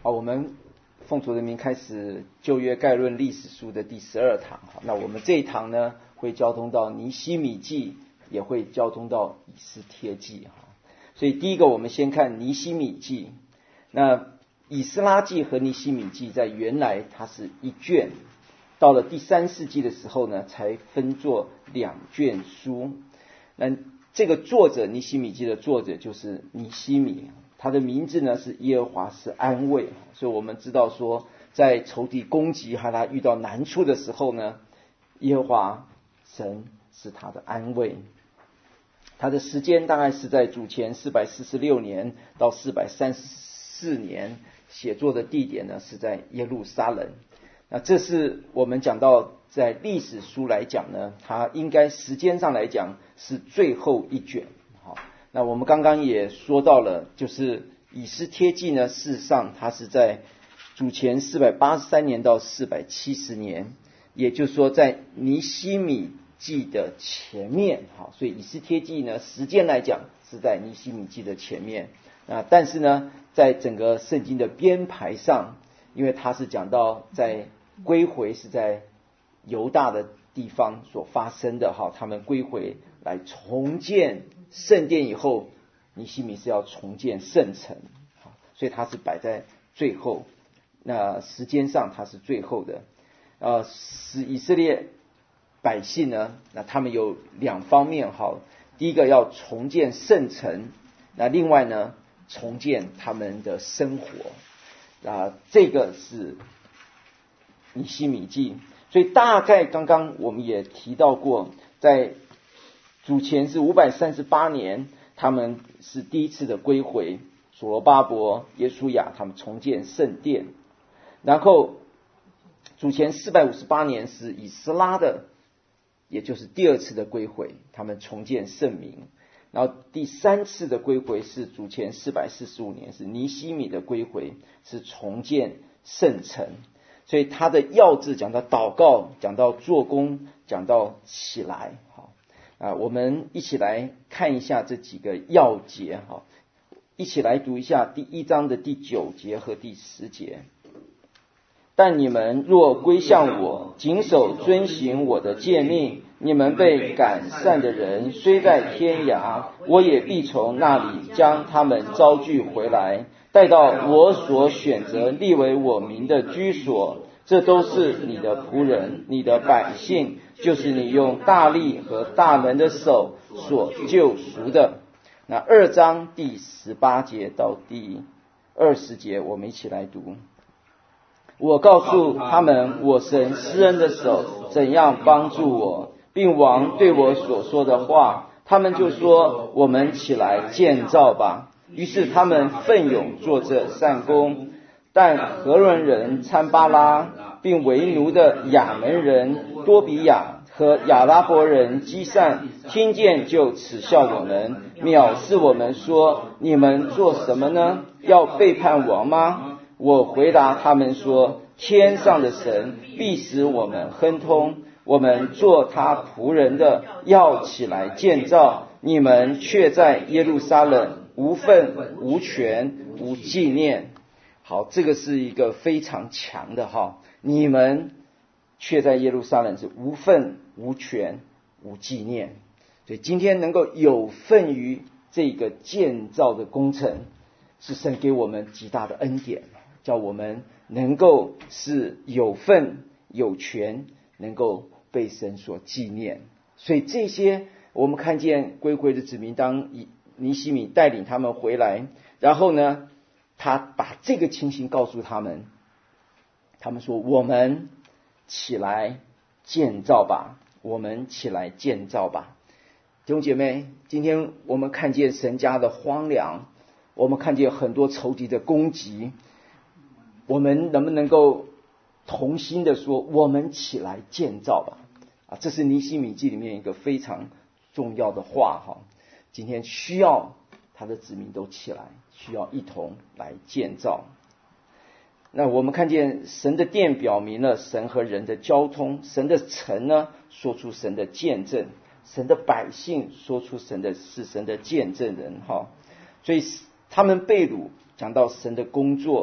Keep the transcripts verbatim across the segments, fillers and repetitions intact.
好，我们奉主的名开始旧约概论历史书的第十二堂。好，那我们这一堂呢，会交通到尼希米记，也会交通到以斯帖记。所以第一个，我们先看尼希米记。那以斯拉记和尼希米记在原来它是一卷，到了第三世纪的时候呢，才分作两卷书。那这个作者尼希米记的作者就是尼希米，他的名字呢是耶和华是安慰。所以我们知道说，在仇敌攻击和他遇到难处的时候呢，耶和华神是他的安慰。他的时间大概是在主前四百四十六年到四百三十四年，写作的地点呢是在耶路撒冷。那这是我们讲到在历史书来讲呢，它应该时间上来讲是最后一卷。好，那我们刚刚也说到了，就是以斯帖记呢，事实上它是在主前四百八十三年到四百七十年，也就是说在尼希米记的前面。好，所以以斯帖记呢，时间来讲是在尼希米记的前面。啊，但是呢，在整个圣经的编排上，因为它是讲到在归回是在犹大的地方所发生的，哈，他们归回来重建圣殿以后，尼希米是要重建圣城，所以它是摆在最后。那时间上它是最后的。呃，使以色列百姓呢，那他们有两方面，哈，第一个要重建圣城，那另外呢，重建他们的生活。啊，这个是尼希米记。所以大概刚刚我们也提到过，在主前是五百三十八年，他们是第一次的归回，所罗巴伯、耶书亚他们重建圣殿。然后主前四百五十八年是以斯拉的，也就是第二次的归回，他们重建圣名。然后第三次的归回是主前四百四十五年，是尼希米的归回，是重建圣城。所以他的要旨讲到祷告，讲到做工，讲到起来。好，啊，我们一起来看一下这几个要节。好，一起来读一下第一章的第九节和第十节。但你们若归向我，谨守遵行我的诫命，你们被赶散的人虽在天涯，我也必从那里将他们招聚回来，带到我所选择立为我名的居所。这都是你的仆人，你的百姓，就是你用大力和大能的手所救赎的。那二章第十八节到第二十节，我们一起来读。我告诉他们，我神施恩的手怎样帮助我，并王对我所说的话，他们就说，我们起来建造吧。于是他们奋勇做这善工。但何伦人参巴拉，并为奴的亚门人多比亚和亚拉伯人基散，听见就耻笑我们，藐视我们，说，你们做什么呢？要背叛王吗？我回答他们说，天上的神必使我们亨通，我们做他仆人的要起来建造，你们却在耶路撒冷无份无权无纪念。好，这个是一个非常强的哈，你们却在耶路撒冷是无份无权无纪念。所以今天能够有份于这个建造的工程，是神给我们极大的恩典，叫我们能够是有份有权，能够被神所纪念。所以这些我们看见归回的子民，当尼希米带领他们回来，然后呢，他把这个情形告诉他们，他们说，我们起来建造吧，我们起来建造吧。弟兄姐妹，今天我们看见神家的荒凉，我们看见很多仇敌的攻击，我们能不能够同心的说，我们起来建造吧。啊，这是尼希米记里面一个非常重要的话哈。今天需要他的子民都起来，需要一同来建造。那我们看见神的殿表明了神和人的交通，神的城呢说出神的见证，神的百姓说出神的是神的见证人哈。所以他们被掳，讲到神的工作，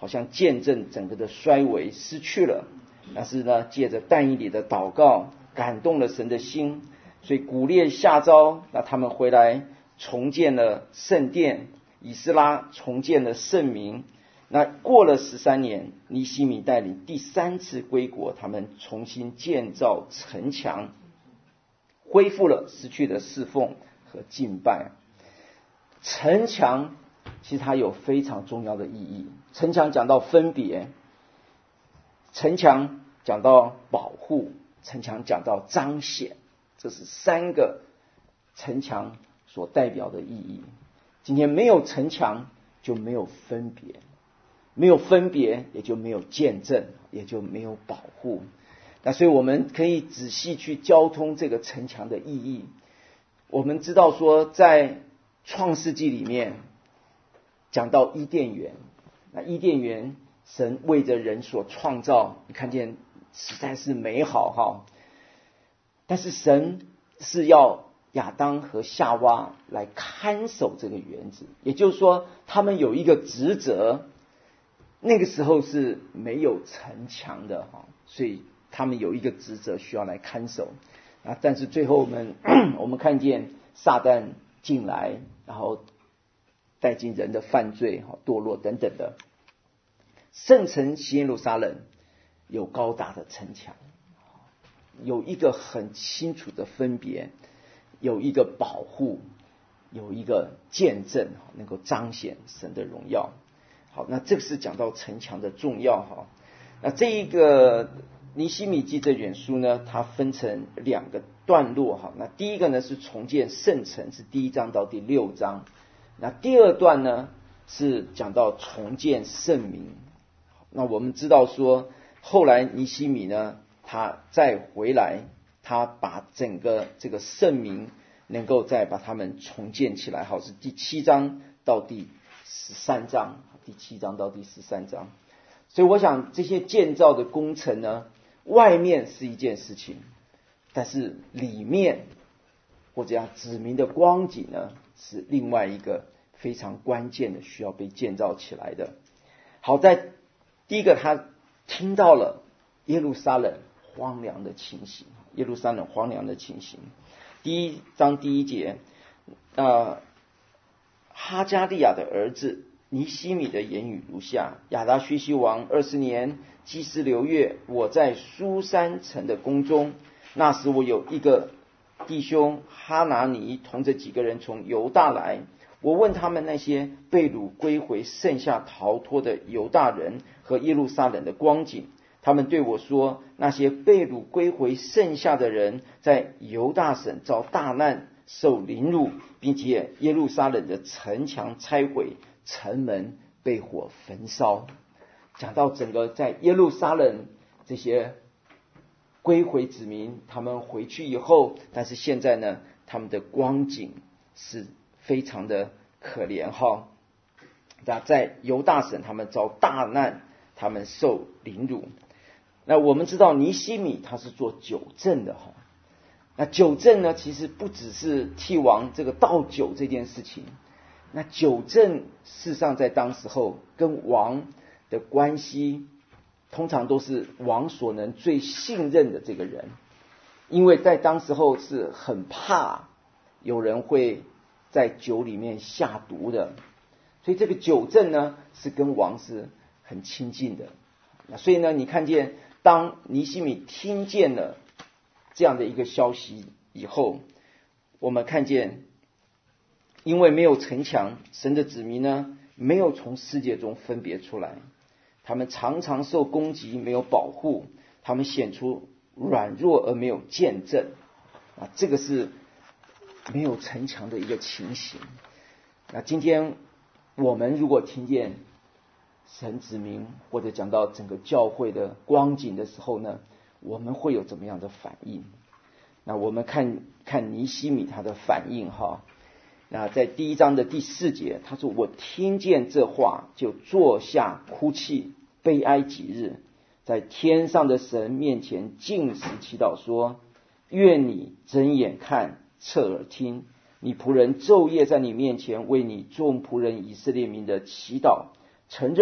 好像见证整个的衰微失去了。但是呢，借着但以理的祷告，感动了神的心，所以古列下诏，那他们回来重建了圣殿，以斯拉重建了圣民。那过了十三年，尼希米带领第三次归国，他们重新建造城墙，恢复了失去的侍奉和敬拜。城墙其实它有非常重要的意义。城墙讲到分别，城墙讲到保护，城墙讲到彰显，这是三个城墙所代表的意义。今天没有城墙就没有分别，没有分别也就没有见证，也就没有保护。那所以我们可以仔细去交通这个城墙的意义。我们知道说，在创世纪里面讲到伊甸园，那伊甸园神为着人所创造，你看见实在是美好哈。但是神是要亚当和夏娃来看守这个园子，也就是说他们有一个职责。那个时候是没有城墙的哈，所以他们有一个职责需要来看守啊。但是最后我们我们看见撒旦进来，然后带进人的犯罪、堕落等等的。圣城西耶路撒冷有高大的城墙，有一个很清楚的分别，有一个保护，有一个见证，能够彰显神的荣耀。好，那这个是讲到城墙的重要哈。那这一个尼希米记这卷书呢，它分成两个段落哈。那第一个呢是重建圣城，是第一章到第六章。那第二段呢是讲到重建圣民。那我们知道说，后来尼希米呢，他再回来，他把整个这个圣民能够再把他们重建起来。好，是第七章到第十三章。第七章到第十三章，所以我想这些建造的工程呢，外面是一件事情，但是里面或者讲子民的光景呢，是另外一个非常关键的需要被建造起来的。好在第一个，他听到了耶路撒冷荒凉的情形，耶路撒冷荒凉的情形。第一章第一节，呃，哈加利亚的儿子尼希米的言语如下：亚达薛西王二十年，祭司流月，我在苏珊城的宫中。那时我有一个弟兄哈拿尼同着几个人从犹大来，我问他们那些被掳归回剩下逃脱的犹大人和耶路撒冷的光景。他们对我说，那些被掳归回剩下的人在犹大省遭大难，受凌辱，并且耶路撒冷的城墙拆毁，城门被火焚烧。讲到整个在耶路撒冷这些归回子民，他们回去以后，但是现在呢，他们的光景是非常的可怜哈。那在犹大省，他们遭大难，他们受凌辱。那我们知道尼希米他是做酒政的哈。那酒政呢，其实不只是替王这个倒酒这件事情。那酒政事实上在当时候跟王的关系，通常都是王所能最信任的这个人，因为在当时候是很怕有人会在酒里面下毒的，所以这个酒政呢是跟王是很亲近的。那所以呢，你看见当尼希米听见了这样的一个消息以后，我们看见因为没有城墙，神的子民呢没有从世界中分别出来，他们常常受攻击，没有保护，他们显出软弱而没有见证啊，这个是没有城墙的一个情形。那今天我们如果听见神子民或者讲到整个教会的光景的时候呢，我们会有怎么样的反应？那我们看看尼希米他的反应哈。那在第一章的第四节，他说：我听见这话，就坐下哭泣，悲哀几日，在天上的神面前禁食祈祷说：愿你睁眼看，侧耳听，你仆人昼夜在你面前为你众仆人以色列民的祈祷，承认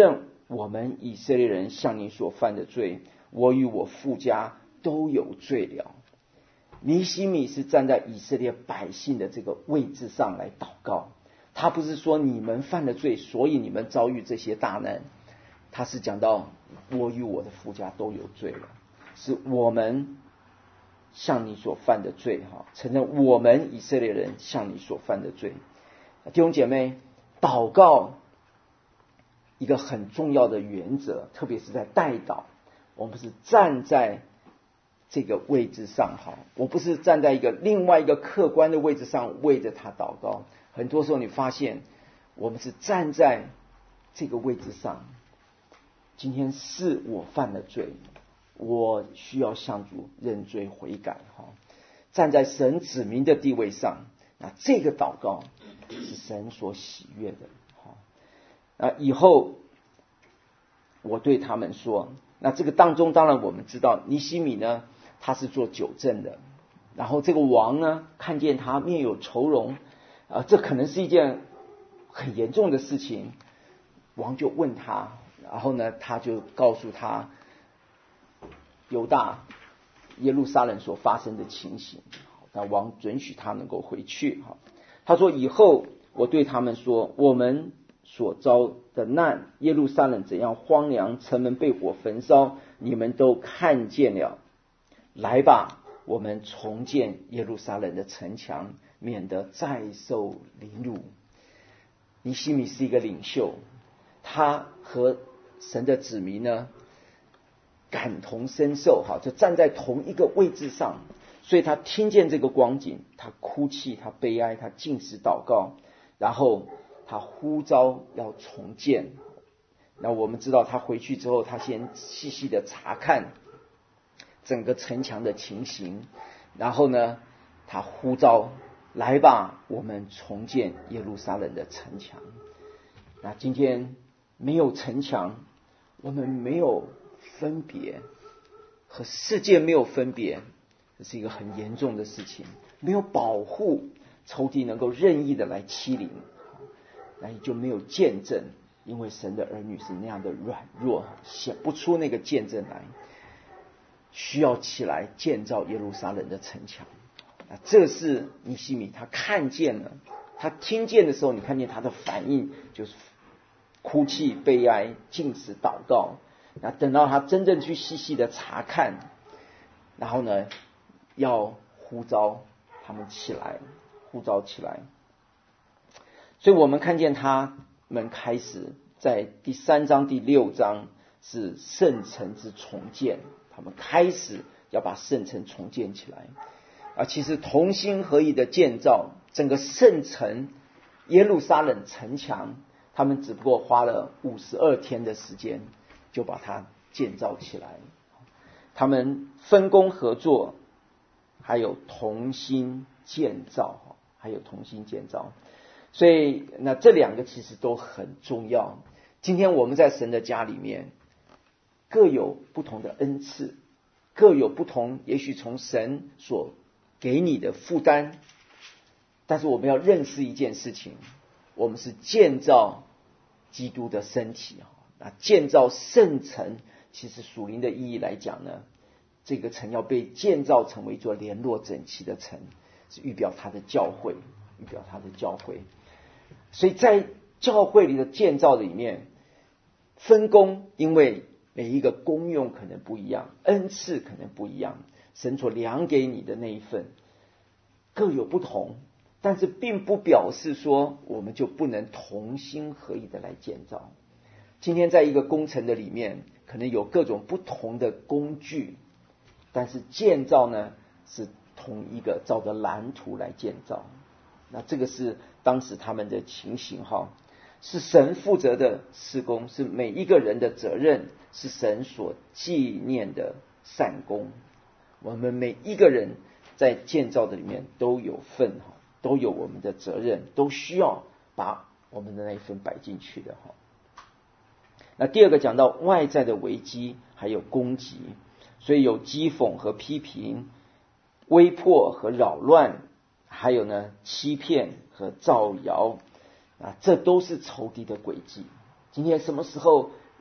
我们以色列人向你所犯的罪，我与我父家都有罪了。尼希米是站在以色列百姓的这个位置上来祷告，他不是说你们犯了罪，所以你们遭遇这些大难，他是讲到我与我的父家都有罪了，是我们向你所犯的罪，承认我们以色列人向你所犯的罪。弟兄姐妹，祷告一个很重要的原则，特别是在代祷，我们是站在这个位置上，我不是站在一个另外一个客观的位置上为着他祷告。很多时候你发现我们是站在这个位置上，今天是我犯了罪，我需要向主认罪悔改，站在神指明的地位上，那这个祷告是神所喜悦的。那以后我对他们说，那这个当中当然我们知道尼希米呢，他是做酒政的，然后这个王呢看见他面有愁容，啊，这可能是一件很严重的事情。王就问他，然后呢他就告诉他犹大耶路撒冷所发生的情形。那王准许他能够回去。他说以后我对他们说，我们所遭的难，耶路撒冷怎样荒凉，城门被火焚烧，你们都看见了。来吧，我们重建耶路撒冷的城墙，免得再受凌辱。尼希米是一个领袖，他和神的子民呢感同身受，就站在同一个位置上，所以他听见这个光景，他哭泣，他悲哀，他禁食祷告，然后他呼召要重建。那我们知道他回去之后，他先细细的查看整个城墙的情形，然后呢他呼召，来吧，我们重建耶路撒冷的城墙。那今天没有城墙，我们没有分别，和世界没有分别，这是一个很严重的事情。没有保护，仇敌能够任意的来欺凌，那也就没有见证，因为神的儿女是那样的软弱，显不出那个见证来，需要起来建造耶路撒冷的城墙。这是尼希米他看见了，他听见的时候，你看见他的反应就是哭泣悲哀禁食祷告。那等到他真正去细细的查看，然后呢要呼召他们起来，呼召起来。所以我们看见他们开始在第三章第六章是圣城之重建，他们开始要把圣城重建起来。啊，其实同心合意的建造整个圣城耶路撒冷城墙，他们只不过花了五十二天的时间就把它建造起来。他们分工合作，还有同心建造，还有同心建造。所以那这两个其实都很重要。今天我们在神的家里面，各有不同的恩赐，各有不同，也许从神所给你的负担，但是我们要认识一件事情，我们是建造基督的身体。那建造圣城，其实属灵的意义来讲呢，这个城要被建造成为一座联络整齐的城，是预表他的教会，预表他的教会。所以在教会里的建造里面，分工，因为每一个功用可能不一样，恩赐可能不一样，神所量给你的那一份各有不同，但是并不表示说我们就不能同心合意的来建造。今天在一个工程的里面，可能有各种不同的工具，但是建造呢是同一个照着蓝图来建造。那这个是当时他们的情形哈，是神负责的事工，是每一个人的责任，是神所纪念的善功。我们每一个人在建造的里面都有份，都有我们的责任，都需要把我们的那一份摆进去的哈。那第二个讲到外在的危机还有攻击，所以有讥讽和批评，威迫和扰乱，还有呢欺骗和造谣啊，这都是仇敌的诡计。今天什么时候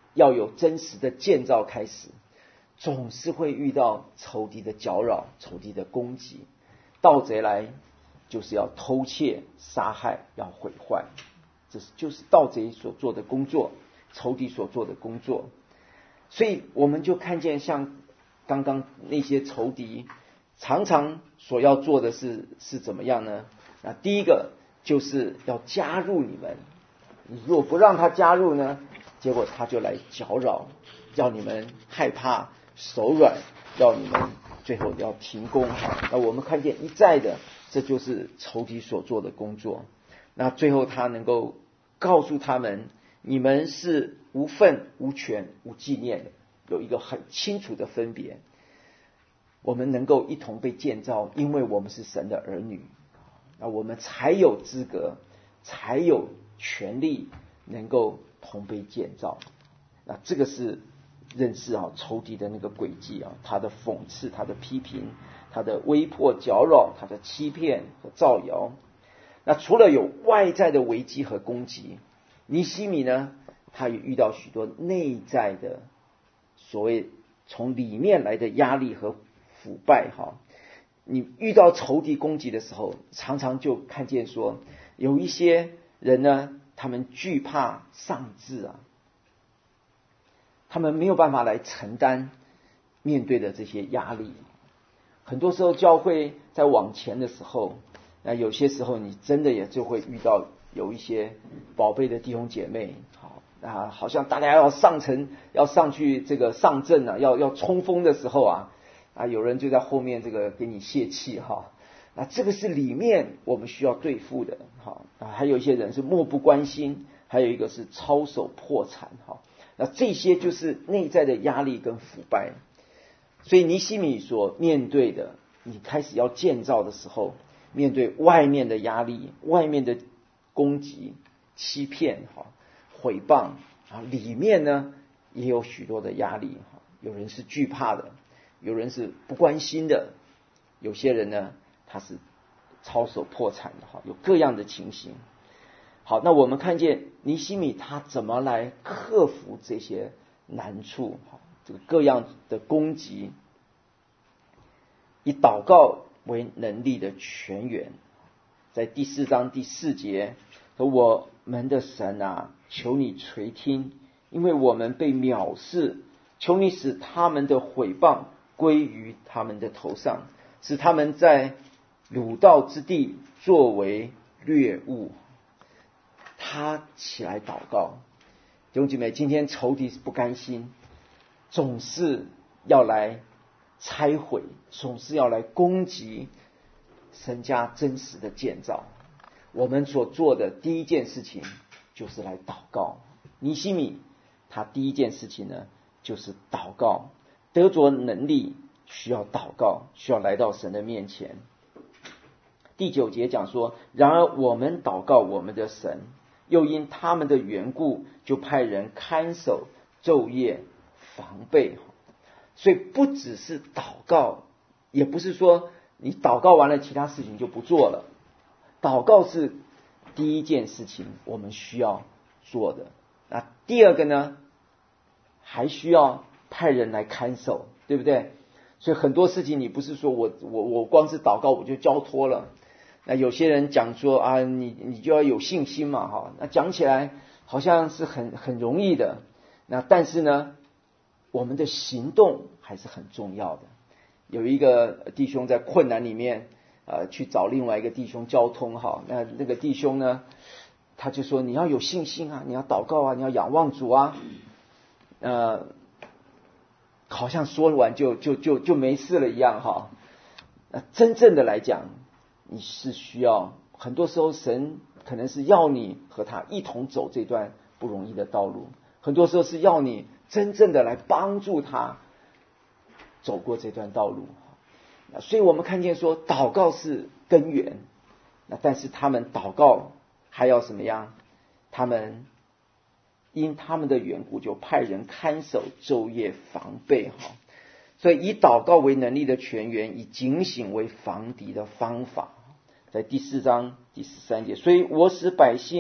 要有真实的建造开始，总是会遇到仇敌的搅扰、仇敌的攻击。盗贼来就是要偷窃、杀害、要毁坏，这是就是盗贼所做的工作，仇敌所做的工作。所以我们就看见像刚刚那些仇敌常常所要做的是是怎么样呢？那第一个就是要加入你们，你如果不让他加入呢，结果他就来搅扰，要你们害怕手软，要你们最后要停工。那我们看见一再的，这就是仇敌所做的工作。那最后他能够告诉他们，你们是无份无权无纪念的，有一个很清楚的分别。我们能够一同被建造，因为我们是神的儿女，那我们才有资格，才有权利能够同被建造。那这个是认识啊仇敌的那个诡计啊，他的讽刺，他的批评，他的威迫搅扰，他的欺骗和造谣。那除了有外在的危机和攻击，尼希米呢，他也遇到许多内在的所谓从里面来的压力和腐败哈。你遇到仇敌攻击的时候，常常就看见说，有一些人呢，他们惧怕丧志啊，他们没有办法来承担面对的这些压力。很多时候教会在往前的时候，那有些时候你真的也就会遇到有一些宝贝的弟兄姐妹，好啊，好像大家要上城，要上去这个上阵啊，要要冲锋的时候啊，啊，有人就在后面这个给你泄气哈。那这个是里面我们需要对付的，好啊，还有一些人是漠不关心，还有一个是操守破产哈。那这些就是内在的压力跟腐败。所以尼希米所面对的，你开始要建造的时候，面对外面的压力、外面的攻击、欺骗、哈、毁谤啊，里面呢也有许多的压力哈。有人是惧怕的，有人是不关心的，有些人呢他是操守破产的哈，有各样的情形。好，那我们看见尼希米他怎么来克服这些难处，这个各样的攻击，以祷告为能力的泉源。在第四章第四节说，我们的神啊，求你垂听，因为我们被藐视，求你使他们的毁谤归于他们的头上，使他们在鲁道之地作为掠物。他起来祷告，弟兄姐妹，今天仇敌是不甘心，总是要来拆毁，总是要来攻击神家真实的建造。我们所做的第一件事情就是来祷告。尼希米他第一件事情呢，就是祷告，得着能力需要祷告，需要来到神的面前。第九节讲说，然而我们祷告我们的神，又因他们的缘故，就派人看守，昼夜防备。所以不只是祷告，也不是说你祷告完了其他事情就不做了，祷告是第一件事情我们需要做的。那第二个呢，还需要派人来看守，对不对？所以很多事情你不是说我我我光是祷告我就交托了。那有些人讲说啊，你你就要有信心嘛，哈，那讲起来好像是很很容易的。那但是呢，我们的行动还是很重要的。有一个弟兄在困难里面，呃，去找另外一个弟兄交通，哈，那那个弟兄呢，他就说你要有信心啊，你要祷告啊，你要仰望主啊，呃，好像说完就就就就没事了一样，哈。那真正的来讲，你是需要，很多时候神可能是要你和他一同走这段不容易的道路，很多时候是要你真正的来帮助他走过这段道路。所以我们看见说祷告是根源，那但是他们祷告还要什么样？他们因他们的缘故就派人看守，昼夜防备。所以以祷告为能力的泉源，以警醒为防敌的方法。在第四章第十三节，所以我使百姓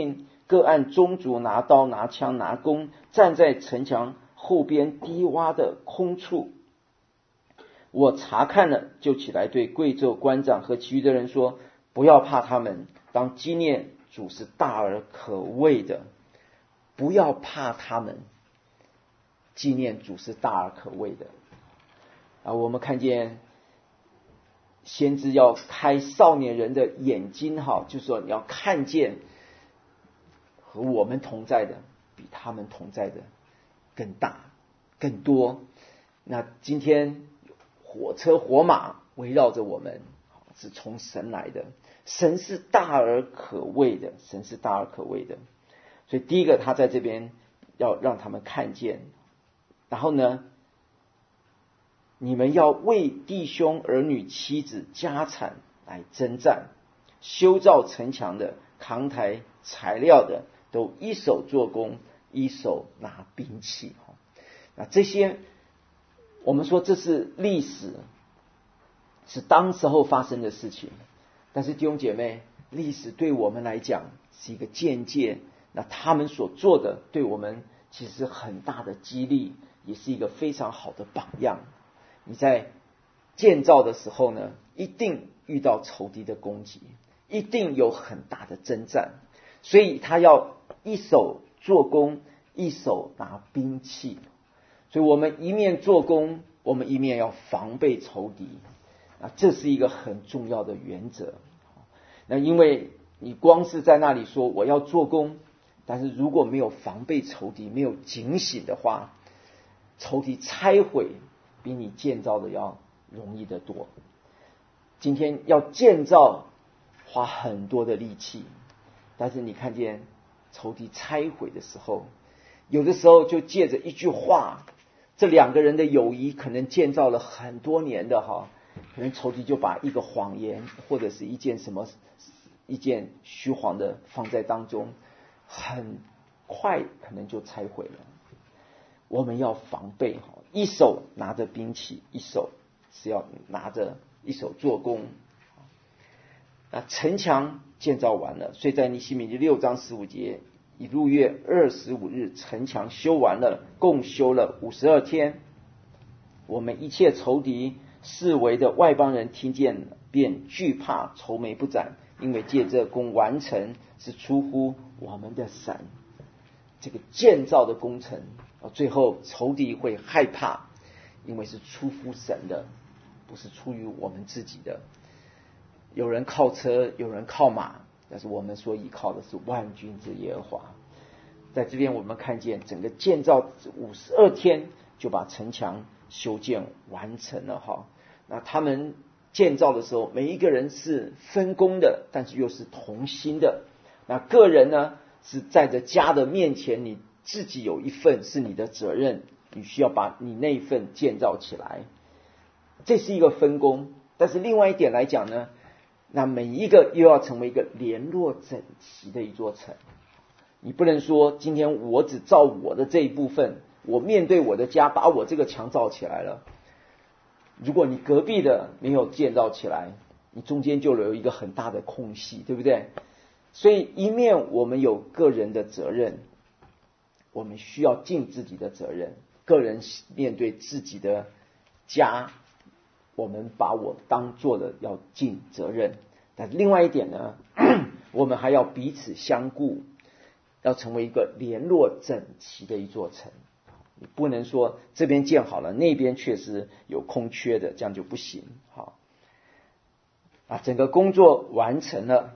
各按宗族拿刀拿枪拿弓，站在城墙后边低洼的空处。我查看了，就起来对贵胄官长和其余的人说，不要怕他们，当纪念主是大而可畏的。不要怕他们，纪念主是大而可畏的。啊，我们看见先知要开少年人的眼睛，哈，就是说你要看见和我们同在的比他们同在的更大更多。那今天火车火马围绕着我们，是从神来的，神是大而可畏的，神是大而可畏的。所以第一个他在这边要让他们看见，然后呢，你们要为弟兄儿女妻子家产来征战，修造城墙的扛抬材料的都一手做工，一手拿兵器。那这些我们说这是历史，是当时候发生的事情，但是弟兄姐妹，历史对我们来讲是一个见解，那他们所做的对我们其实很大的激励，也是一个非常好的榜样。你在建造的时候呢，一定遇到仇敌的攻击，一定有很大的征战，所以他要一手做工，一手拿兵器。所以我们一面做工，我们一面要防备仇敌，啊，这是一个很重要的原则。那因为你光是在那里说我要做工，但是如果没有防备仇敌，没有警醒的话，仇敌拆毁比你建造的要容易得多。今天要建造花很多的力气，但是你看见仇敌拆毁的时候，有的时候就借着一句话，这两个人的友谊可能建造了很多年的哈，可能仇敌就把一个谎言或者是一件什么一件虚谎的放在当中，很快可能就拆毁了。我们要防备，一手拿着兵器，一手是要拿着一手做工。那城墙建造完了，所以在尼希米记六章十五节，以入月二十五日，城墙修完了，共修了五十二天。我们一切仇敌四围的外邦人听见便惧怕，愁眉不展，因为借这工完成是出乎我们的神。这个建造的工程，最后仇敌会害怕，因为是出乎神的，不是出于我们自己的。有人靠车，有人靠马，但是我们所依靠的是万军之耶和华。在这边我们看见整个建造五十二天就把城墙修建完成了哈。那他们建造的时候，每一个人是分工的，但是又是同心的。那个人呢，是在着家的面前，你自己有一份是你的责任，你需要把你那一份建造起来，这是一个分工。但是另外一点来讲呢，那每一个又要成为一个联络整齐的一座城。你不能说今天我只造我的这一部分，我面对我的家把我这个墙造起来了，如果你隔壁的没有建造起来，你中间就有一个很大的空隙，对不对？所以一面我们有个人的责任，我们需要尽自己的责任，个人面对自己的家，我们把我当做的要尽责任。但另外一点呢，我们还要彼此相顾，要成为一个联络整齐的一座城。你不能说这边建好了，那边确实有空缺的，这样就不行。好，啊，整个工作完成了。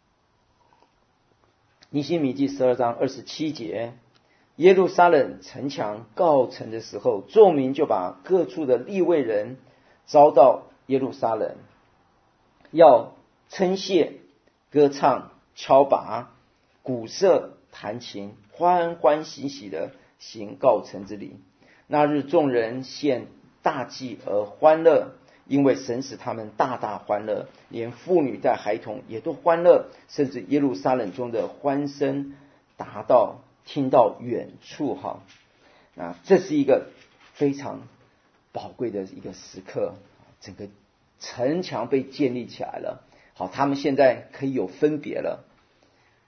尼希米记十二章二十七节，耶路撒冷城墙告成的时候，众民就把各处的利未人招到耶路撒冷，要称谢、歌唱、敲拔、鼓瑟、弹琴，欢欢喜喜的行告成之礼。那日众人献大祭而欢乐，因为神使他们大大欢乐，连妇女带孩童也都欢乐，甚至耶路撒冷中的欢声达到听到远处哈。那这是一个非常宝贵的一个时刻，整个城墙被建立起来了。好，他们现在可以有分别了。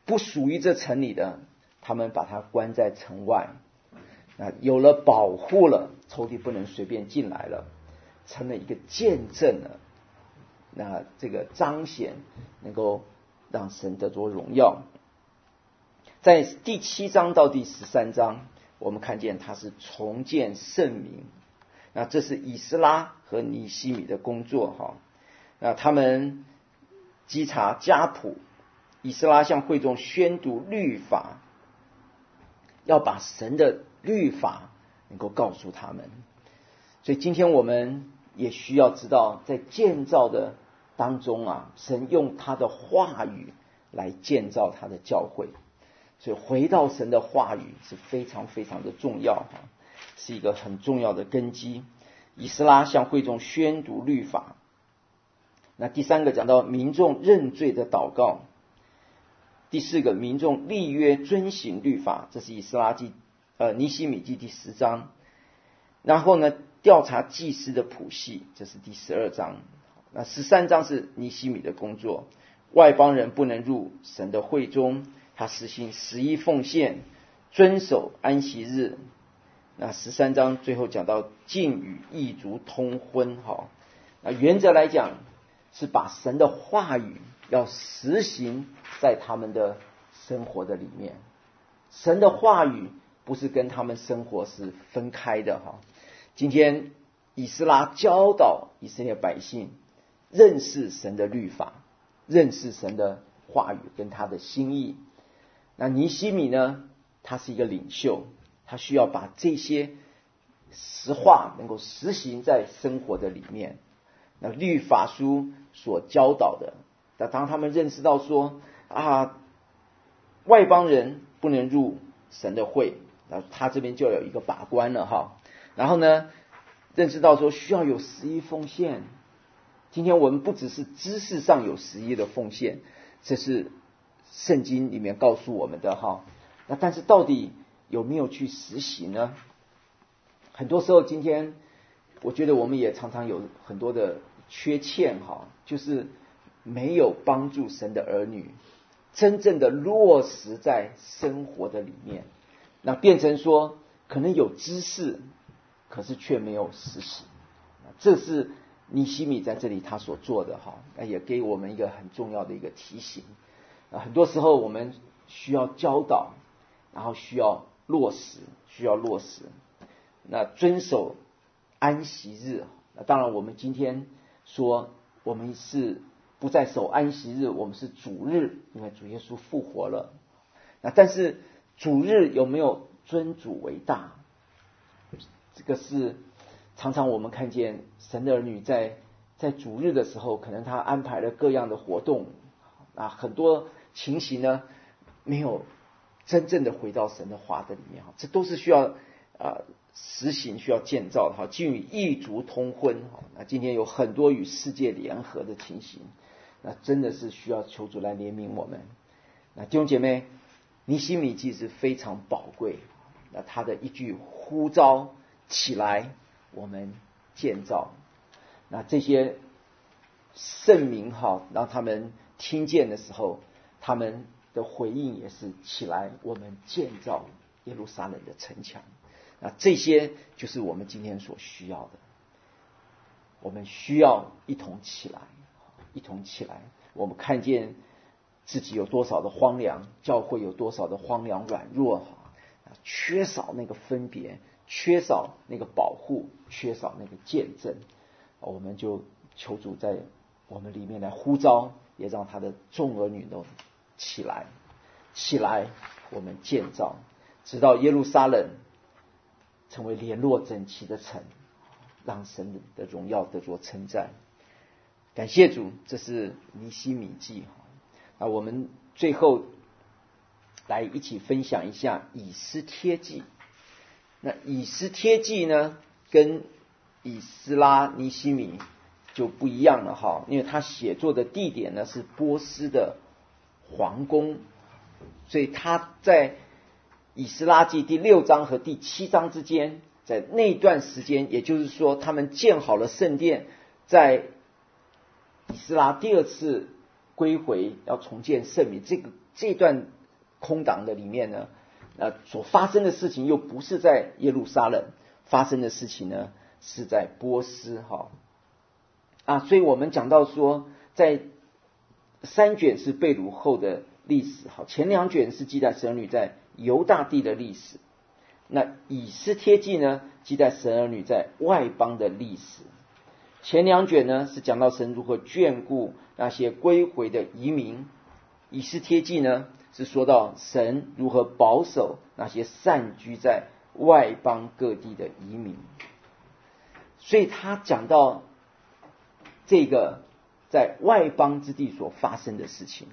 不属于这城里的，他们把他关在城外。那有了保护了，仇敌不能随便进来了，成了一个见证了。那这个彰显能够让神得着荣耀。在第七章到第十三章，我们看见他是重建圣民。那这是以斯拉和尼希米的工作哈。那他们稽查家谱，以斯拉向会众宣读律法，要把神的律法能够告诉他们。所以今天我们也需要知道，在建造的当中啊，神用他的话语来建造他的教会。所以回到神的话语是非常非常的重要哈，是一个很重要的根基。以斯拉向会众宣读律法。那第三个讲到民众认罪的祷告。第四个，民众立约遵行律法，这是以斯拉记呃尼希米记第十章。然后呢，调查祭司的谱系，这是第十二章。那十三章是尼希米的工作，外邦人不能入神的会中，他实行十一奉献，遵守安息日。那十三章最后讲到禁与异族通婚，好，那原则来讲是把神的话语要实行在他们的生活的里面。神的话语不是跟他们生活是分开的哈。今天以斯拉教导以色列百姓认识神的律法，认识神的话语跟他的心意。那尼希米呢，他是一个领袖，他需要把这些实话能够实行在生活的里面。那律法书所教导的，那当他们认识到说啊，外邦人不能入神的会，那他这边就有一个把关了哈。然后呢，认识到说需要有十一奉献。今天我们不只是知识上有十一的奉献，这是圣经里面告诉我们的哈。那但是到底有没有去实行呢？很多时候今天我觉得我们也常常有很多的缺欠哈，就是没有帮助神的儿女真正的落实在生活的里面。那变成说可能有知识，可是却没有实行。这是尼希米在这里他所做的哈，那也给我们一个很重要的一个提醒。很多时候我们需要教导，然后需要落实，需要落实。那遵守安息日，那当然我们今天说我们是不再守安息日，我们是主日，因为主耶稣复活了。那但是主日有没有尊主为大？这个是常常我们看见神的儿女在在主日的时候，可能他安排了各样的活动啊，很多情形呢没有真正的回到神的话的里面，这都是需要啊实行，需要建造的哈。禁与异族通婚，那今天有很多与世界联合的情形，那真的是需要求主来怜悯我们。那弟兄姐妹，尼希米记是非常宝贵，那他的一句呼召起来，我们建造。那这些圣民哈，让他们听见的时候，他们的回应也是起来，我们建造耶路撒冷的城墙。那这些就是我们今天所需要的。我们需要一同起来，一同起来。我们看见自己有多少的荒凉，教会有多少的荒凉软弱，缺少那个分别，缺少那个保护，缺少那个见证。我们就求主在我们里面来呼召，也让他的众儿女都起来，起来，我们建造，直到耶路撒冷成为联络整齐的城，让神的荣耀得着称赞。感谢主，这是尼希米记。那我们最后来一起分享一下以斯帖记。那以斯帖记呢，跟以斯拉、尼希米就不一样了哈，因为他写作的地点呢是波斯的皇宫，所以他在以斯拉记第六章和第七章之间，在那段时间，也就是说他们建好了圣殿，在以斯拉第二次归回要重建圣民，这个这段空档的里面呢，那所发生的事情又不是在耶路撒冷，发生的事情呢是在波斯哈啊，所以我们讲到说，在三卷是被掳后的历史，好，前两卷是记载神儿女在犹大地的历史，那以斯帖记呢，记载神儿女在外邦的历史。前两卷呢是讲到神如何眷顾那些归回的移民，以斯帖记呢是说到神如何保守那些散居在外邦各地的移民。所以他讲到这个在外邦之地所发生的事情。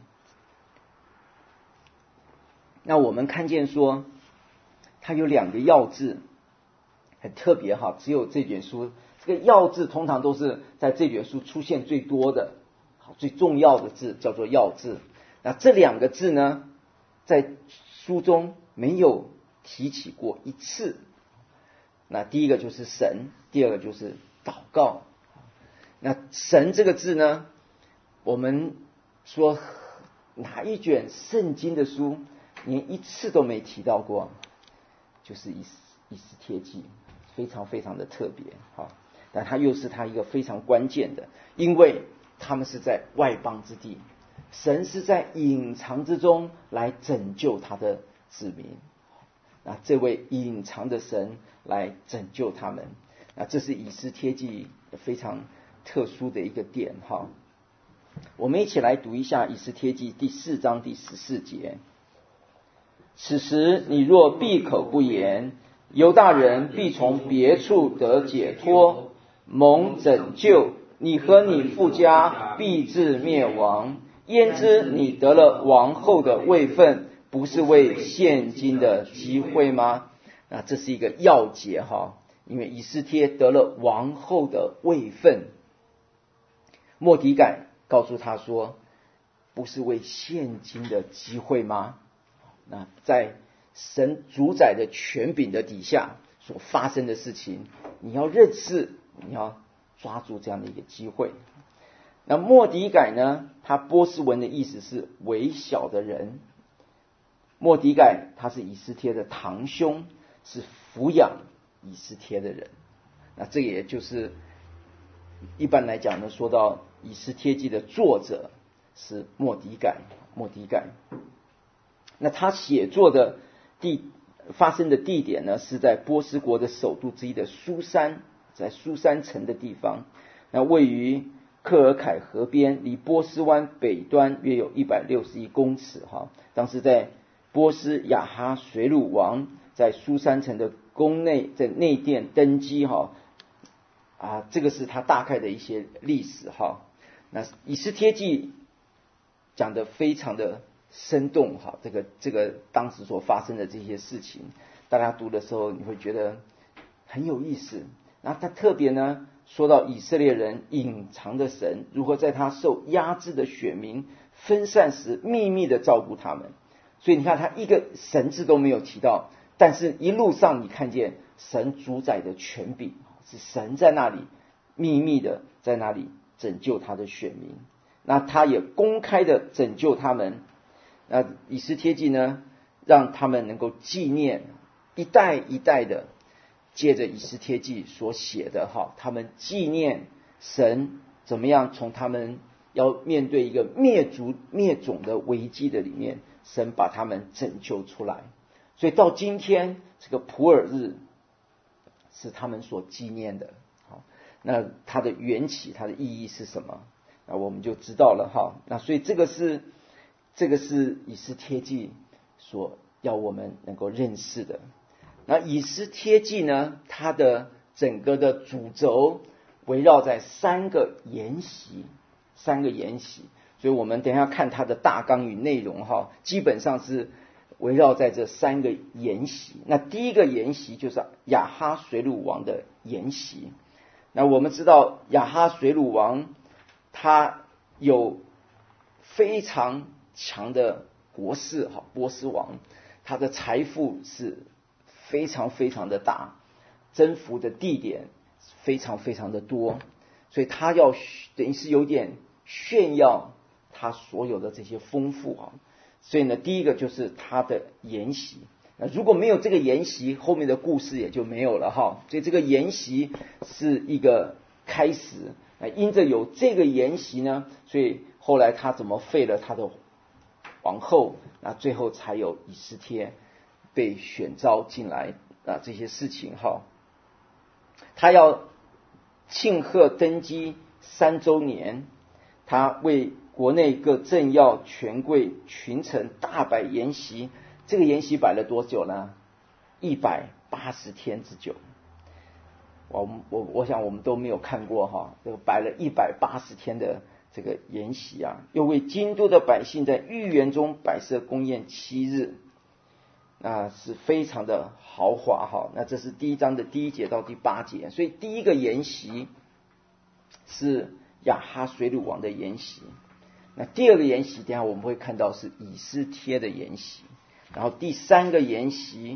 那我们看见说它有两个要字很特别哈，只有这卷书这个要字通常都是在这卷书出现最多的最重要的字叫做要字。那这两个字呢在书中没有提起过一次。那第一个就是神，第二个就是祷告。那神这个字呢，我们说哪一卷圣经的书连一次都没提到过，就是以斯以斯帖记，非常非常的特别哈。但它又是它一个非常关键的，因为他们是在外邦之地，神是在隐藏之中来拯救他的子民。那这位隐藏的神来拯救他们，那这是以斯帖记非常特殊的一个点哈。我们一起来读一下以斯帖记第四章第十四节。此时你若闭口不言，犹大人必从别处得解脱，蒙拯救，你和你父家必至灭亡。焉知你得了王后的位分，不是为现今的机会吗？那这是一个要节哈，因为以斯帖得了王后的位分，末底改告诉他说，不是为现今的机会吗？那在神主宰的权柄的底下所发生的事情，你要认识，你要抓住这样的一个机会。那末底改呢，他波斯文的意思是微小的人。末底改他是以斯帖的堂兄，是抚养以斯帖的人。那这也就是一般来讲呢，说到以斯帖记的作者是末底改。末底改那他写作的地发生的地点呢，是在波斯国的首都之一的苏珊，在苏珊城的地方，那位于克尔凯河边，离波斯湾北端约有一百六十一公尺哈。当时在波斯亚哈水鲁王在苏珊城的宫内，在内殿登基哈啊，这个是他大概的一些历史哈。那以斯帖记讲得非常的生动哈，这个这个当时所发生的这些事情，大家读的时候你会觉得很有意思。那他特别呢说到以色列人隐藏的神如何在他受压制的选民分散时秘密的照顾他们。所以你看他一个神字都没有提到，但是一路上你看见神主宰的权柄，是神在那里秘密的在那里拯救他的选民。那他也公开的拯救他们。那以斯帖记呢，让他们能够纪念，一代一代的借着以斯帖记所写的哈，他们纪念神怎么样从他们要面对一个灭族灭种的危机的里面，神把他们拯救出来。所以到今天这个普尔日是他们所纪念的。好，那它的缘起，它的意义是什么？那我们就知道了哈。那所以这个是这个是以斯帖记所要我们能够认识的。那以斯帖记呢，它的整个的主轴围绕在三个筵席，三个筵席。所以我们等一下看它的大纲与内容哈，基本上是围绕在这三个筵席。那第一个筵席就是亚哈水鲁王的筵席。那我们知道亚哈水鲁王他有非常强的国势哈，波斯王他的财富是非常非常的大，征服的地点非常非常的多，所以他要等于是有点炫耀他所有的这些丰富啊， 所以呢，第一个就是他的筵席。那如果没有这个筵席，后面的故事也就没有了哈。所以这个筵席是一个开始。那因着有这个筵席呢，所以后来他怎么废了他的王后，那最后才有以斯帖被选召进来啊，这些事情哈。他要庆贺登基三周年，他为国内各政要、权贵、群臣大摆筵席。这个筵席摆了多久呢？一百八十天之久。我我我想我们都没有看过哈，这个摆了一百八十天的这个筵席啊，又为京都的百姓在御园中摆设宫宴七日，那是非常的豪华哈。那这是第一章的第一节到第八节，所以第一个筵席是亚哈随鲁王的筵席。那第二个筵席，等一下我们会看到是以斯帖的筵席。然后第三个筵席，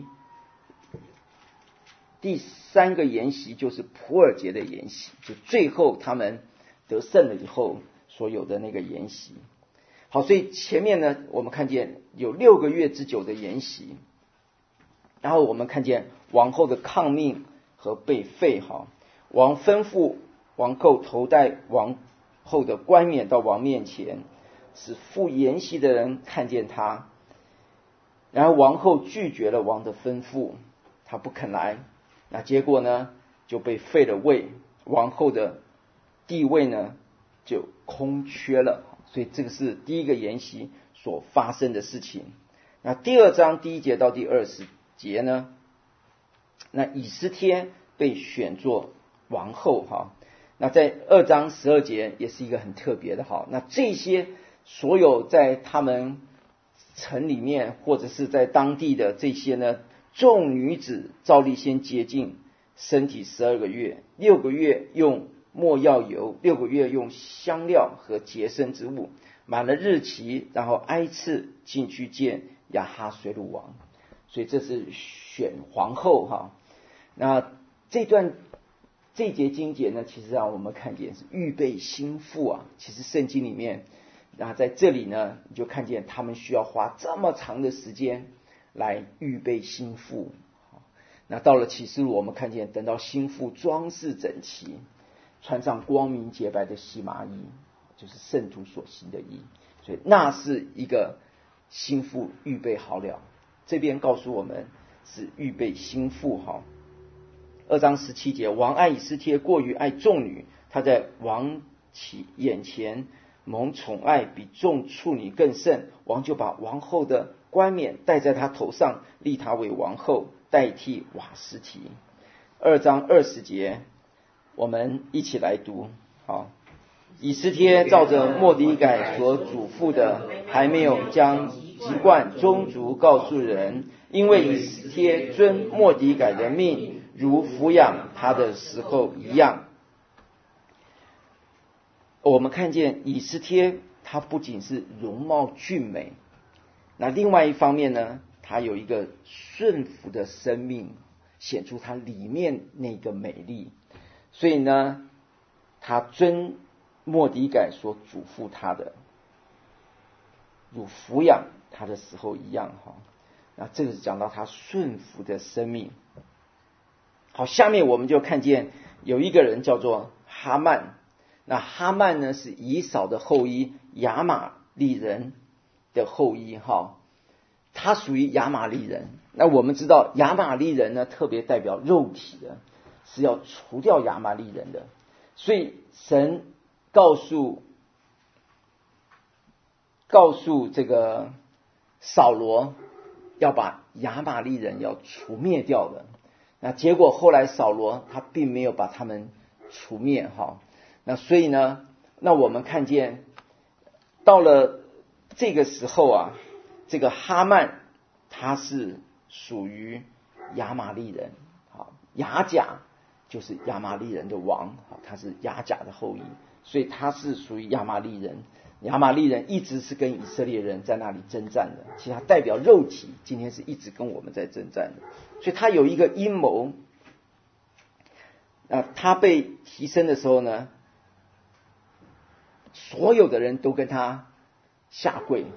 第三个筵席就是普尔节的筵席，就最后他们得胜了以后所有的那个筵席。好，所以前面呢，我们看见有六个月之久的筵席，然后我们看见王后的抗命和被废。哈，王吩咐王后头戴王后的冠冕到王面前，使赴筵席的人看见他。然后王后拒绝了王的吩咐，她不肯来，那结果呢就被废了位，王后的地位呢就空缺了。所以这个是第一个筵席所发生的事情。那第二章第一节到第二十节呢，那以斯帖被选作王后哈。那在二章十二节也是一个很特别的哈。那这些所有在他们城里面或者是在当地的这些呢，众女子照例先洁净身体十二个月，六个月用没药油，六个月用香料和洁身之物，满了日期，然后挨次进去见亚哈随鲁王。所以这是选皇后哈。那这段这节经节呢，其实让我们看见是预备新妇啊。其实圣经里面，那在这里呢，你就看见他们需要花这么长的时间来预备新妇。那到了启示录，我们看见等到新妇装饰整齐，穿上光明洁白的细麻衣，就是圣徒所行的衣，所以那是一个新妇预备好了。这边告诉我们是预备新妇哈。二章十七节，王爱以斯帖过于爱众女，他在王起眼前蒙宠爱比众处女更甚，王就把王后的冠冕戴在她头上，立她为王后，代替瓦实提。二章二十节，我们一起来读。好，以斯帖照着末底改所嘱咐的，还没有将籍贯宗族告诉人，因为以斯帖遵末底改的命，如抚养他的时候一样。我们看见以斯帖，他不仅是容貌俊美，那另外一方面呢，他有一个顺服的生命，显出他里面那个美丽。所以呢，他遵末底改所嘱咐他的，如抚养他的时候一样哈。那这个是讲到他顺服的生命。好，下面我们就看见有一个人叫做哈曼。那哈曼呢是以扫的后裔，亚玛利人的后裔哈，他属于亚玛利人。那我们知道亚玛利人呢，特别代表肉体的，是要除掉亚玛利人的。所以神告诉告诉这个扫罗，要把亚玛利人要除灭掉的。那结果后来扫罗他并没有把他们除灭哈。那所以呢，那我们看见到了这个时候啊，这个哈曼他是属于亚玛利人，好，亚甲就是亚玛利人的王，好，他是亚甲的后裔，所以他是属于亚玛利人。亚玛利人一直是跟以色列人在那里征战的，其实他代表肉体，今天是一直跟我们在征战的，所以他有一个阴谋。那他被提升的时候呢，所有的人都跟他下跪，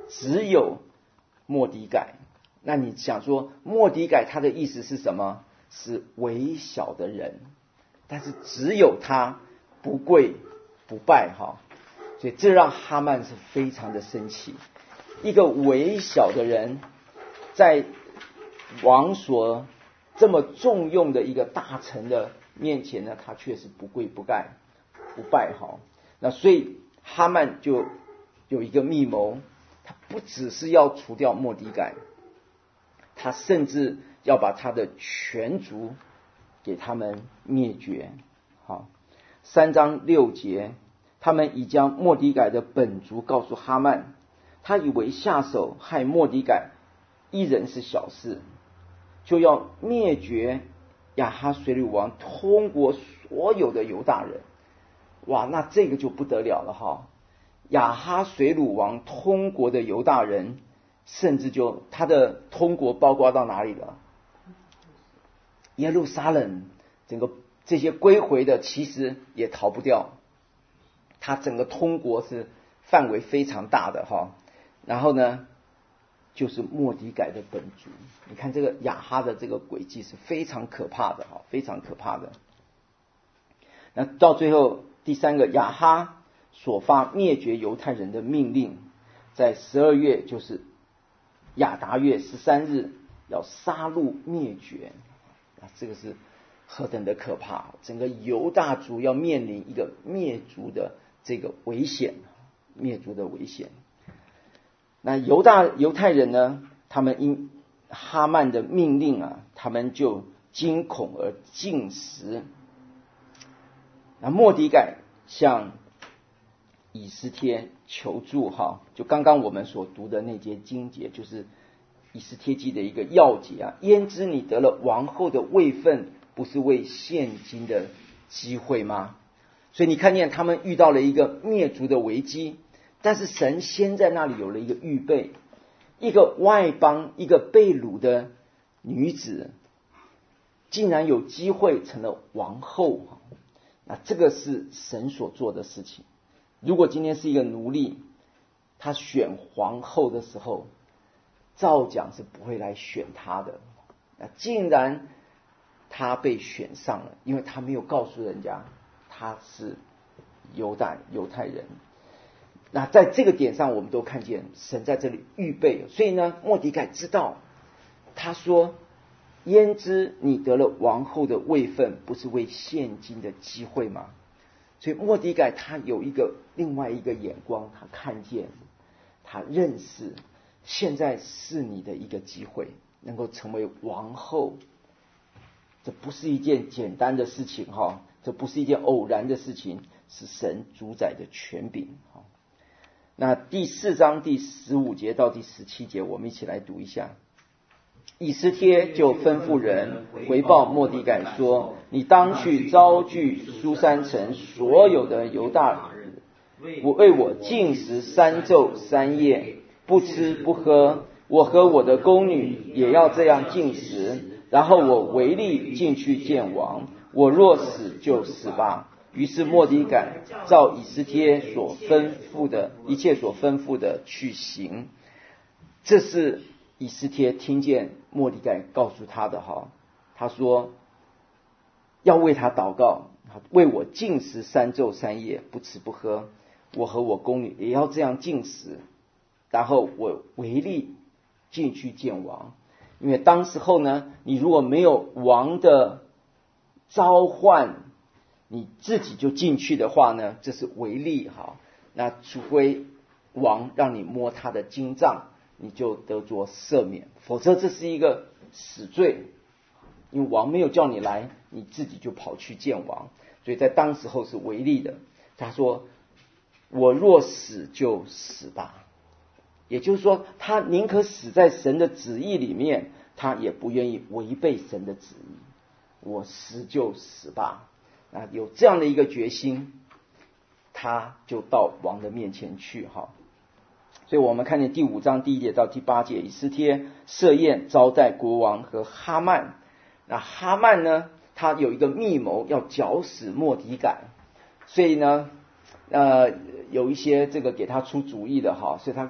只有末底改。那你想说末底改他的意思是什么？是微小的人，但是只有他不跪不拜哈，所以这让哈曼是非常的生气。一个微小的人，在王所这么重用的一个大臣的面前呢，他却是不跪不拜不拜哈。那所以哈曼就有一个密谋，他不只是要除掉末底改，他甚至要把他的全族给他们灭绝。好，三章六节，他们已将末底改的本族告诉哈曼，他以为下手害末底改一人是小事，就要灭绝亚哈随鲁王通国所有的犹大人。哇，那这个就不得了了哈！亚哈随鲁王通国的犹大人，甚至就他的通国包括到哪里了？耶路撒冷，整个这些归回的其实也逃不掉，他整个通国是范围非常大的哈。然后呢，就是末底改的本族。你看这个亚哈的这个诡计是非常可怕的哈，非常可怕的。那到最后第三个，亚哈所发灭绝犹太人的命令，在十二月，就是亚达月十三日，要杀戮灭绝。啊，这个是何等的可怕！整个犹大族要面临一个灭族的这个危险，灭族的危险。那犹大犹太人呢，他们因哈曼的命令啊，他们就惊恐而禁食。那末底改向以斯帖求助哈，就刚刚我们所读的那节经节，就是以斯帖记的一个要节啊。焉知你得了王后的位分，不是为现今的机会吗？所以你看见他们遇到了一个灭族的危机，但是神先在那里有了一个预备，一个外邦一个被掳的女子，竟然有机会成了王后。那这个是神所做的事情。如果今天是一个奴隶，他选皇后的时候，照讲是不会来选他的。那竟然他被选上了，因为他没有告诉人家他是犹大犹太人。那在这个点上，我们都看见神在这里预备。所以呢，末底改知道，他说：焉知你得了王后的位分，不是为现今的机会吗？所以末底改他有一个另外一个眼光，他看见，他认识，现在是你的一个机会，能够成为王后。这不是一件简单的事情哈，这不是一件偶然的事情，是神主宰的权柄。那第四章第十五节到第十七节，我们一起来读一下。以斯帖就吩咐人回报末底改说：你当去招聚书珊城所有的犹大人，我为我禁食三昼三夜，不吃不喝，我和我的宫女也要这样禁食，然后我唯力进去见王，我若死就死吧。于是末底改照以斯帖所吩咐的一切所吩咐的去行。这是以斯帖听见末底改告诉他的哈，他说要为他祷告，为我禁食三昼三夜，不吃不喝，我和我宫女也要这样禁食，然后我唯力进去见王。因为当时候呢，你如果没有王的召唤，你自己就进去的话呢，这是违例哈。那除非王让你摸他的经杖，你就得着赦免，否则这是一个死罪。因为王没有叫你来，你自己就跑去见王，所以在当时候是违例的。他说：我若死就死吧。也就是说，他宁可死在神的旨意里面，他也不愿意违背神的旨意。我死就死吧。啊，有这样的一个决心，他就到王的面前去哈。所以我们看见第五章第一节到第八节，以斯帖设宴招待国王和哈曼。那哈曼呢，他有一个密谋要绞死末底改，所以呢，呃，有一些这个给他出主意的哈，所以他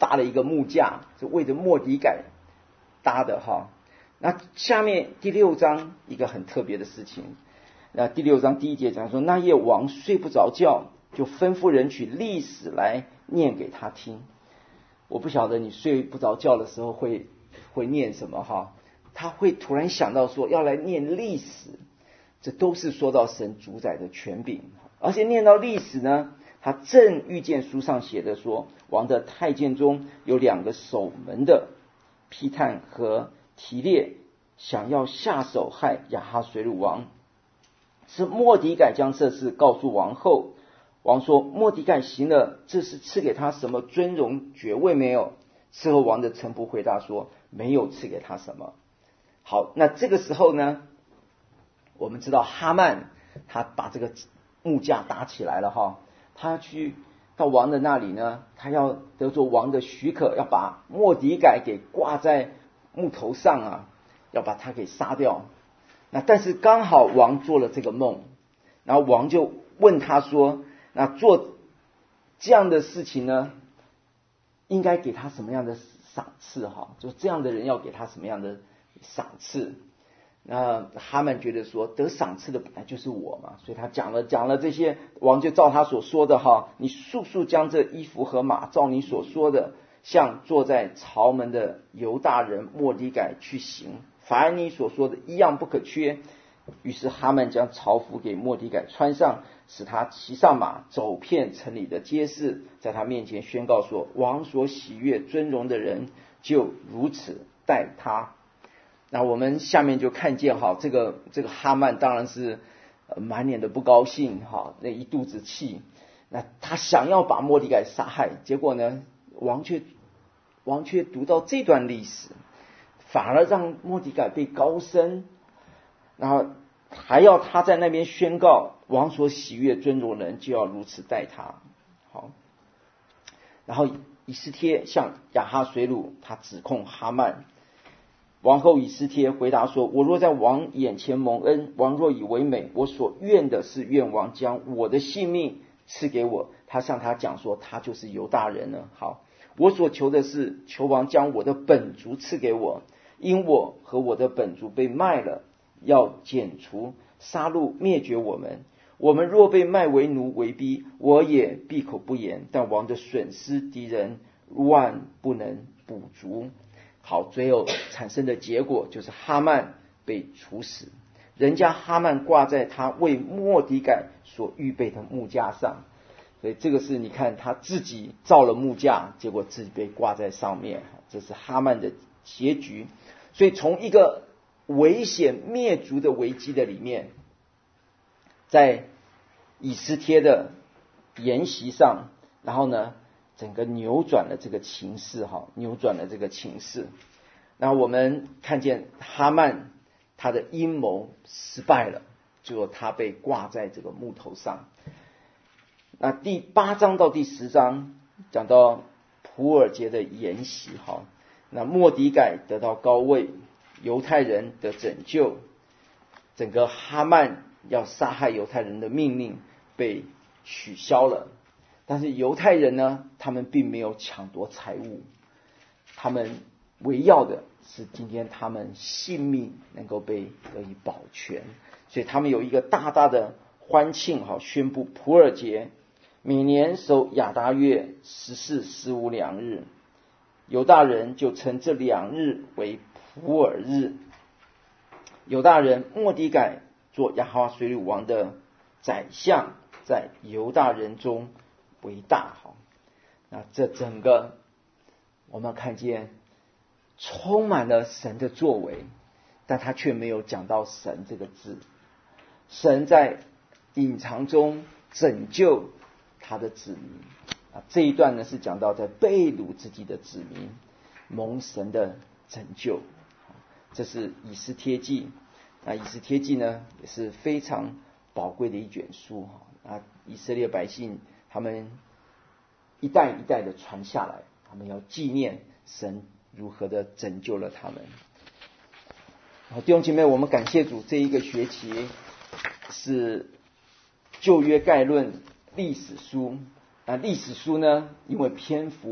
搭了一个木架，是为着末底改搭的哈。那下面第六章一个很特别的事情，那第六章第一节讲说，那夜王睡不着觉，就吩咐人取历史来念给他听。我不晓得你睡不着觉的时候会会念什么哈，他会突然想到说要来念历史，这都是说到神主宰的权柄。而且念到历史呢，他正遇见书上写的说，王的太监中有两个守门的，批探和提列，想要下手害亚哈随鲁王。是末底改将这事告诉王后，王说末底改行了这事，赐给他什么尊荣爵位没有？事后王的臣仆回答说，没有赐给他什么。好，那这个时候呢，我们知道哈曼他把这个木架搭起来了哈，他去到王的那里呢，他要得着王的许可，要把末底改给挂在木头上啊，要把他给杀掉。那但是刚好王做了这个梦，然后王就问他说，那做这样的事情呢，应该给他什么样的赏赐哈？就这样的人要给他什么样的赏赐？那哈曼觉得说，得赏赐的本来就是我嘛，所以他讲了讲了这些，王就照他所说的哈，你速速将这衣服和马照你所说的，向坐在朝门的犹大人末底改去行，凡你所说的一样不可缺。于是哈曼将朝服给末底改穿上，使他骑上马，走遍城里的街市，在他面前宣告说，王所喜悦尊荣的人就如此待他。那我们下面就看见哈，这个这个哈曼当然是满脸的不高兴哈，那一肚子气。那他想要把末底改杀害，结果呢，王却王却读到这段历史，反而让末底改被高升，然后还要他在那边宣告，王所喜悦尊荣人就要如此待他。好，然后以斯帖向亚哈随鲁他指控哈曼。王后以斯帖回答说，我若在王眼前蒙恩，王若以为美，我所愿的是愿王将我的性命赐给我。他向他讲说，他就是犹大人了。好，我所求的是求王将我的本族赐给我，因我和我的本族被卖了，要剪除杀戮灭绝我们。我们若被卖为奴为逼，我也闭口不言，但王的损失敌人万不能补足。好，最后产生的结果就是哈曼被处死，人家哈曼挂在他为末底改所预备的木架上。所以这个是你看他自己造了木架，结果自己被挂在上面，这是哈曼的结局。所以从一个危险灭族的危机的里面，在以斯帖的筵席上，然后呢整个扭转了这个情势哈，扭转了这个情势。那我们看见哈曼他的阴谋失败了，最后他被挂在这个木头上。那第八章到第十章讲到普尔节的筵席哈，那末底改得到高位，犹太人的拯救，整个哈曼要杀害犹太人的命令被取消了。但是犹太人呢，他们并没有抢夺财物，他们唯要的是今天他们性命能够被得以保全，所以他们有一个大大的欢庆，好，宣布普尔节，每年守亚达月十四、十五两日，犹大人就称这两日为普尔日。犹大人末底改做亚哈随鲁王的宰相，在犹大人中为大。好，那这整个我们看见充满了神的作为，但他却没有讲到神这个字。神在隐藏中拯救他的子民啊，这一段呢是讲到在被掳之地的子民蒙神的拯救。这是以斯帖记。那以斯帖记呢也是非常宝贵的一卷书啊，以色列百姓他们一代一代的传下来，他们要纪念神如何的拯救了他们。好，弟兄姐妹，我们感谢主，这一个学期是旧约概论历史书。那历史书呢，因为篇幅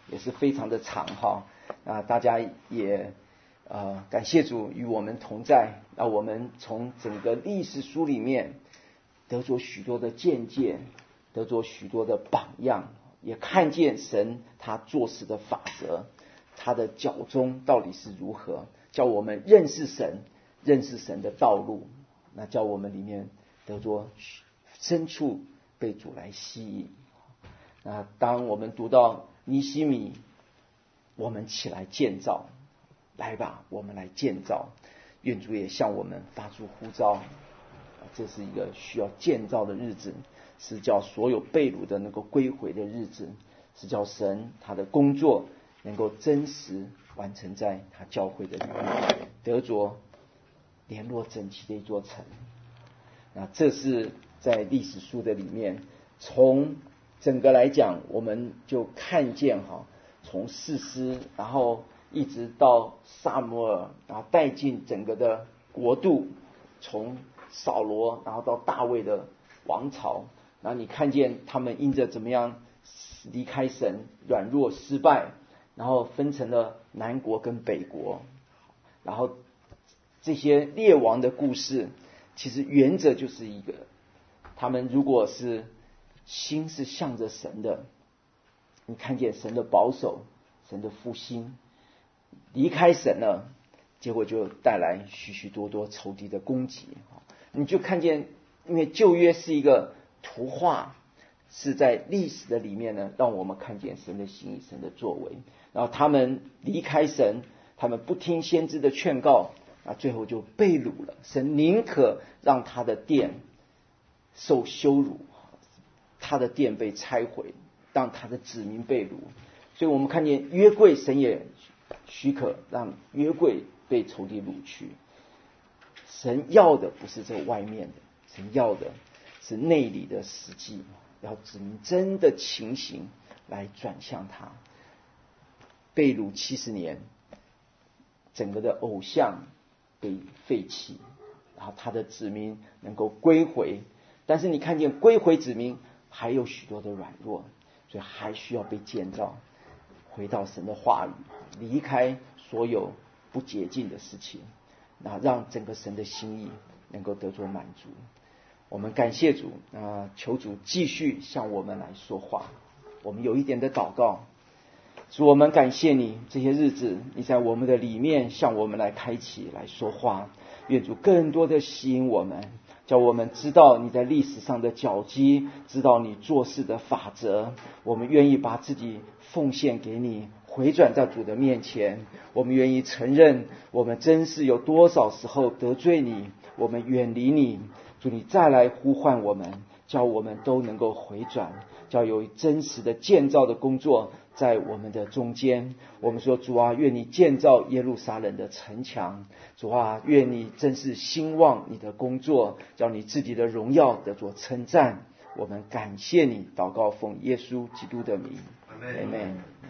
也是非常的长哈。啊，大家也呃感谢主与我们同在。那我们从整个历史书里面得着许多的见解，得着许多的榜样，也看见神他做事的法则，他的脚踪到底是如何，叫我们认识神，认识神的道路，那叫我们里面得着深处被主来吸引。那当我们读到尼希米，我们起来建造，来吧，我们来建造。愿主也向我们发出呼召，这是一个需要建造的日子，是叫所有被掳的能够归回的日子，是叫神他的工作能够真实完成在他教会的里面，得着联络整齐的一座城。那这是在历史书的里面，从整个来讲，我们就看见哈，从士师，然后一直到撒母耳，然后带进整个的国度，从扫罗，然后到大卫的王朝，然后你看见他们因着怎么样离开神，软弱失败，然后分成了南国跟北国，然后这些列王的故事，其实原则就是一个，他们如果是心是向着神的，你看见神的保守，神的复兴；离开神了，结果就带来许许多多仇敌的攻击。你就看见，因为旧约是一个图画，是在历史的里面呢，让我们看见神的心意，神的作为。然后他们离开神，他们不听先知的劝告，啊，最后就被掳了。神宁可让他的殿受羞辱，他的殿被拆毁，让他的子民被掳。所以我们看见约柜，神也许可让约柜被仇敌掳去。神要的不是这外面的，神要的是内里的实际，要子民真的情形来转向他。被掳七十年，整个的偶像被废弃，然后他的子民能够归回。但是你看见归回子民还有许多的软弱，所以还需要被建造，回到神的话语，离开所有不洁净的事情，那让整个神的心意能够得着满足。我们感谢主，啊，求主继续向我们来说话。我们有一点的祷告，主，我们感谢你，这些日子你在我们的里面向我们来开启来说话。愿主更多的吸引我们，叫我们知道你在历史上的脚迹，知道你做事的法则。我们愿意把自己奉献给你，回转在主的面前。我们愿意承认我们真是有多少时候得罪你，我们远离你。主，你再来呼唤我们，叫我们都能够回转，叫有真实的建造的工作在我们的中间。我们说，主啊，愿你建造耶路撒冷的城墙。主啊，愿你真是兴旺你的工作，叫你自己的荣耀得着称赞。我们感谢你，祷告奉耶稣基督的名，阿们。